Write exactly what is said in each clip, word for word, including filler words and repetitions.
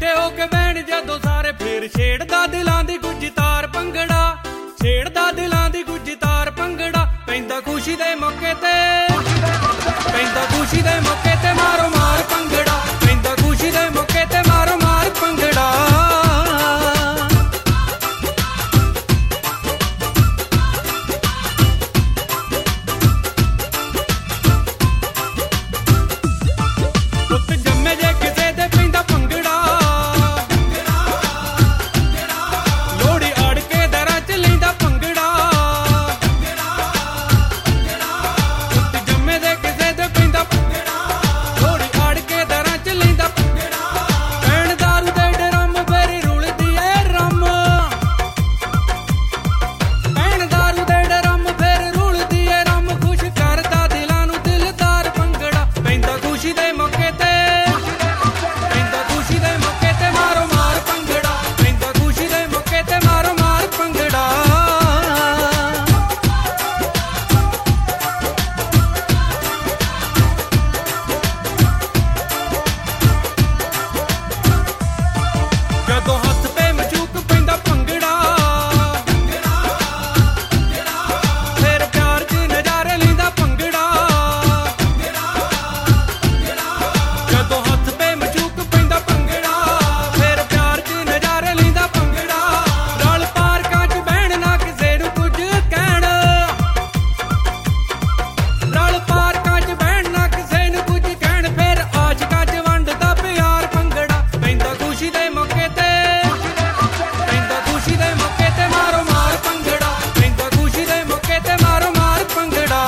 ਇਕੱਠੇ ਹੋ ਕੇ ਬਹਿਣ ਜਦੋਂ ਸਾਰੇ ਫੇਰ ਛੇੜਦਾ ਦਿਲਾਂ ਦੀ ਗੁੱਜਤਾਰ ਭੰਗੜਾ, ਛੇੜਦਾ ਦਿਲਾਂ ਦੀ ਗੁੱਜਤਾਰ ਭੰਗੜਾ। ਪੈਂਦਾ ਖੁਸ਼ੀ ਦੇ ਮੌਕੇ ਤੇ, ਪੈਂਦਾ ਖੁਸ਼ੀ ਦੇ ਮੌਕੇ ਤੇ ਮਾਰੋ ਮਾਰ ਭੰਗੜਾ, ਪੈਂਦਾ ਖੁਸ਼ੀ ਦੇ ਮੌਕੇ ਤੇ ਮਾਰੋ ਮਾਰ ਭੰਗੜਾ। ਪੁੱਤ ਜੰਮੇ ਜੇ ਕਿਸੇ ਦੇ ਪੈਂਦਾ ਭੰਗੜਾ, ਲੋਹੜੀ ਆੜ ਕੇ ਦਰਾਂ ਚ ਲੈਂਦਾ ਭੰਗੜਾ। ਪੁੱਤ ਜੰਮੇ ਦੇ ਕਿਸੇ ਦੇ ਪੈਂਦਾ ਭੰਗੜਾ, ਲੋਹੜੀ ਆੜ ਕੇ ਦਰਾਂ ਚ ਲੈਂਦਾ ਭੰਗੜਾ। ਭੈਣ ਦਾਰੂ ਦੇ ਡਰਮ ਫੇਰ ਰੁਲਦੀ ਏ ਰੰਮ, ਭੈਣ ਦਾਰੂ ਦੇ ਡਰਮ ਫੇਰ ਰੁਲਦੀ ਏ ਰੰਮ। ਖੁਸ਼ ਕਰਦਾ ਦਿਲਾਂ ਨੂੰ ਦਿਲਦਾਰ ਭੰਗੜਾ, ਪੈਂਦਾ ਖੁਸ਼ੀ ਦੇ ਮੌਕੇ ਤੇ, ਪੈਂਦਾ ਖੁਸ਼ੀ ਦੇ ਮੌਕੇ ਤੇ ਮਾਰੋ ਮਾਰ ਭੰਗੜਾ, ਪੈਂਦਾ ਖੁਸ਼ੀ ਦੇ ਮੌਕੇ ਤੇ ਮਾਰੋ ਮਾਰ ਭੰਗੜਾ। ਜਦੋਂ ਹੱਥ ਤੇ ਮਚੂਕ ਪੈਂਦਾ ਭੰਗੜਾ, ਫੇਰ ਪਿਆਰ ਚ ਨਜ਼ਾਰੇ ਲੈਂਦਾ ਭੰਗੜਾ। ਜਦੋਂ ਹੱਥ ਤੇ ਮਚੂਕ ਪੈਂਦਾ ਭੰਗੜਾ, ਫੇਰ ਪਿਆਰ ਚ ਨਜ਼ਾਰੇ ਲੈਂਦਾ ਭੰਗੜਾ। ਰਲ ਪਾਰਕਾਂ ਚ ਬਹਿਣ ਨਾ ਕਿਸੇ ਨੂੰ ਕੁਝ ਕਹਿਣ, ਰਲ ਪਾਰਕਾਂ ਚ ਬਹਿਣ ਨਾ ਕਿਸੇ ਨੂੰ ਕੁਝ ਕਹਿਣ। ਫੇਰ ਆਸ਼ਿਕਾਂ ਚ ਵੰਡਦਾ ਪਿਆਰ ਭੰਗੜਾ, ਪੈਂਦਾ ਖੁਸ਼ੀ ਦੇ ਮੌਕੇ ਤੇ, ਪੈਂਦਾ ਖੁਸ਼ੀ ਦੇ ਮੌਕੇ ਤੇ ਮਾਰੋ ਮਾਰ ਭੰਗੜਾ, ਪੈਂਦਾ ਖੁਸ਼ੀ ਦੇ ਮੌਕੇ ਤੇ ਮਾਰੋ ਮਾਰ ਭੰਗੜਾ।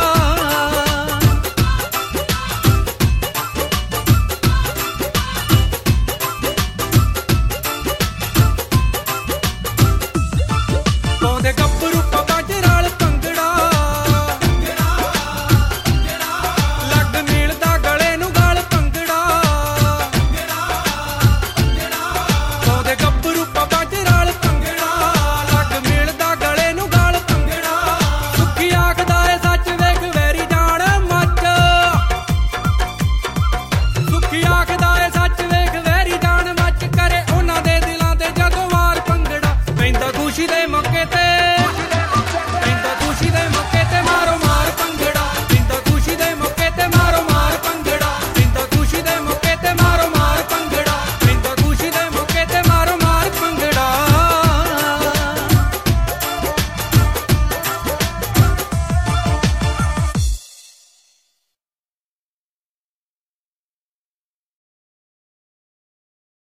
ਪਾਉਂਦੇ ਗੱਭਰੂ ਪੱਗਾਂ ਚ ਰਲ ਭੰਗੜਾ, ਲੱਗ ਮਿਲਦਾ ਗਲੇ ਨੂੰ ਗਲ ਭੰਗੜਾ। ਪਾਉਂਦੇ ਗੱਭਰੂ ਪੱਗਾਂ ਚ ਰਲ ਭੰਗੜਾ, ਲੱਗ ਮਿਲਦਾ ਗਲੇ ਨੂੰ ਗਲ ਭੰਗੜਾ। ਸੁੱਖੀ ਆਖਦਾ ਏ ਸੱਚ ਵੇਖ ਵੈਰੀ ਜਾਣ ਮੱਚ, ਸੁੱਖੀ ਆਖਦਾ ਏ ਸੱਚ ਵੇਖ ਵੈਰੀ ਜਾਣ ਮੱਚ। ਕਰੇ ਉਹਨਾਂ ਦੇ ਦਿਲਾਂ ਤੇ ਜਦੋਂ ਵਾਰ ਭੰਗੜਾ, ਪੈਂਦਾ ਖੁਸ਼ੀ ਦੇ ਮੌਕੇ ਤੇ,